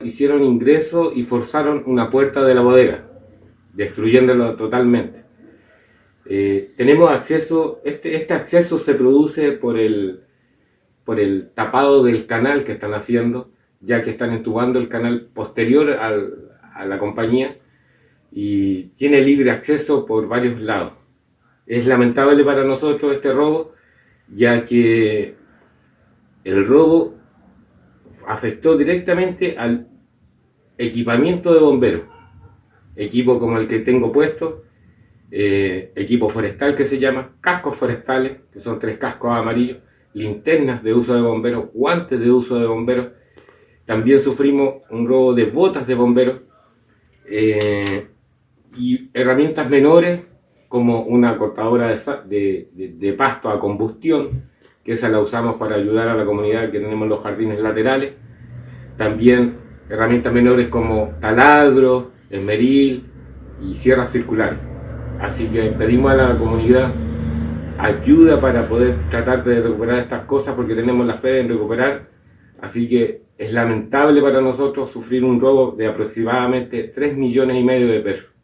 hicieron ingreso y forzaron una puerta de la bodega, destruyéndola totalmente. Tenemos acceso, este acceso se produce por el tapado del canal que están haciendo, ya que están entubando el canal posterior a la compañía y tiene libre acceso por varios lados. Es lamentable para nosotros este robo, ya que el robo afectó directamente al equipamiento de bomberos, equipo como el que tengo puesto, equipo forestal que se llama, cascos forestales, que son 3 cascos amarillos, linternas de uso de bomberos, guantes de uso de bomberos. También sufrimos un robo de botas de bomberos y herramientas menores como una cortadora de pasto a combustión, que esa la usamos para ayudar a la comunidad que tenemos los jardines laterales. También herramientas menores como taladro, esmeril y sierras circulares. Así que pedimos a la comunidad ayuda para poder tratar de recuperar estas cosas, porque tenemos la fe en recuperar. Así que es lamentable para nosotros sufrir un robo de aproximadamente 3,5 millones de pesos.